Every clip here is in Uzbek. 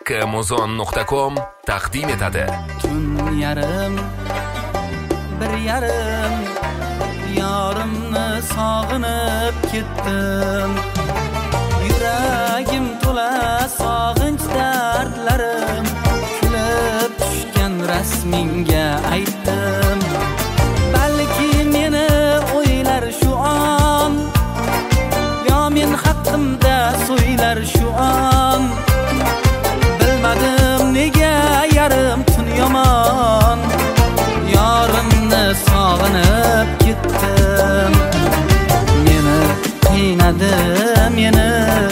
Makkmuzon.com taqdim etadi. Tun yarim, bir yarim, yorimni sog'inib ketdim. Yuragim to'la sog'inch dardlarim, kulib tushgan rasmingga aytdim. Balki meni o'ylar shu on, yo men haqimda so'ylar shu on. Bilmadim nega yarim tun yomon, yorimni sog'inib ketdim. Meni qiynadi, meni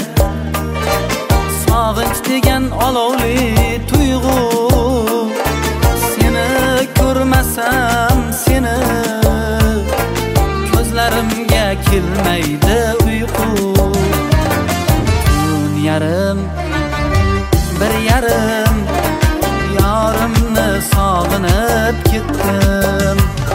sog'inch degan olovli tuyg'u. Seni ko'rmasam seni, ko'zlarimga kelmaydi uyqu. Tun yarim, bir yarim, yorimni sog'inib ketdim.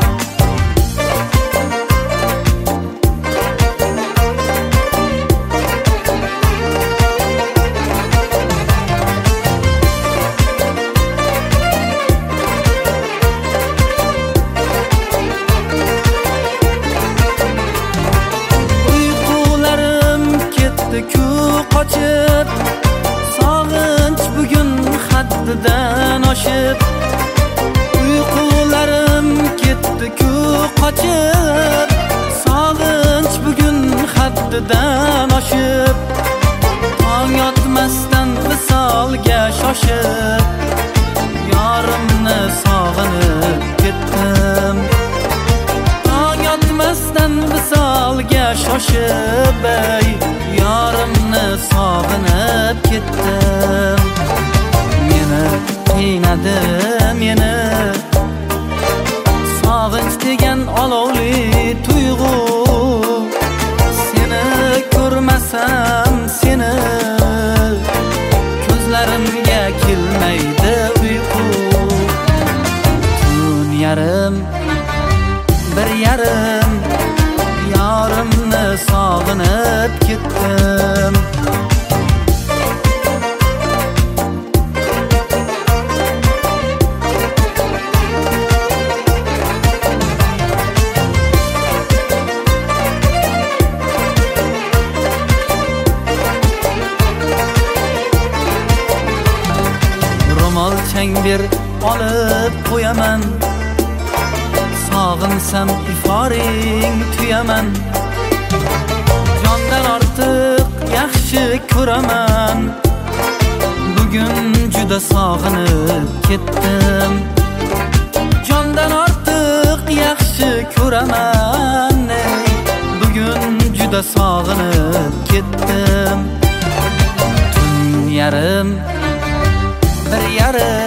Uyqularim ketdi-ku qochib, sog'inch bugun haddidan oshib. Uyqularim ketdi-ku qochib, sog'inch bugun haddidan oshib. Tong yotmasdan visolga shoshib, yorimni sog'inib ketdim. Tong yotmasdan visolga shoshib, yorimni sog'inib ketdim. Meni qiynadi, meni sog'inch degan olovli tuyg'u. Seni ko'rmasam seni, ko'zlarimga kelmaydi uyqu. Tun yarim, bir yarim, yorimni sog'inib ketdim. Ro'molchang ber, olib qo'yaman. Sog'insam iforing tuyaman. Jondan ortiq yaxshi ko'raman. Bugun juda sog'inib ketdim. Jondan ortiq yaxshi ko'raman. Bugun juda sog'inib ketdim. Tun yarim, bir yarim,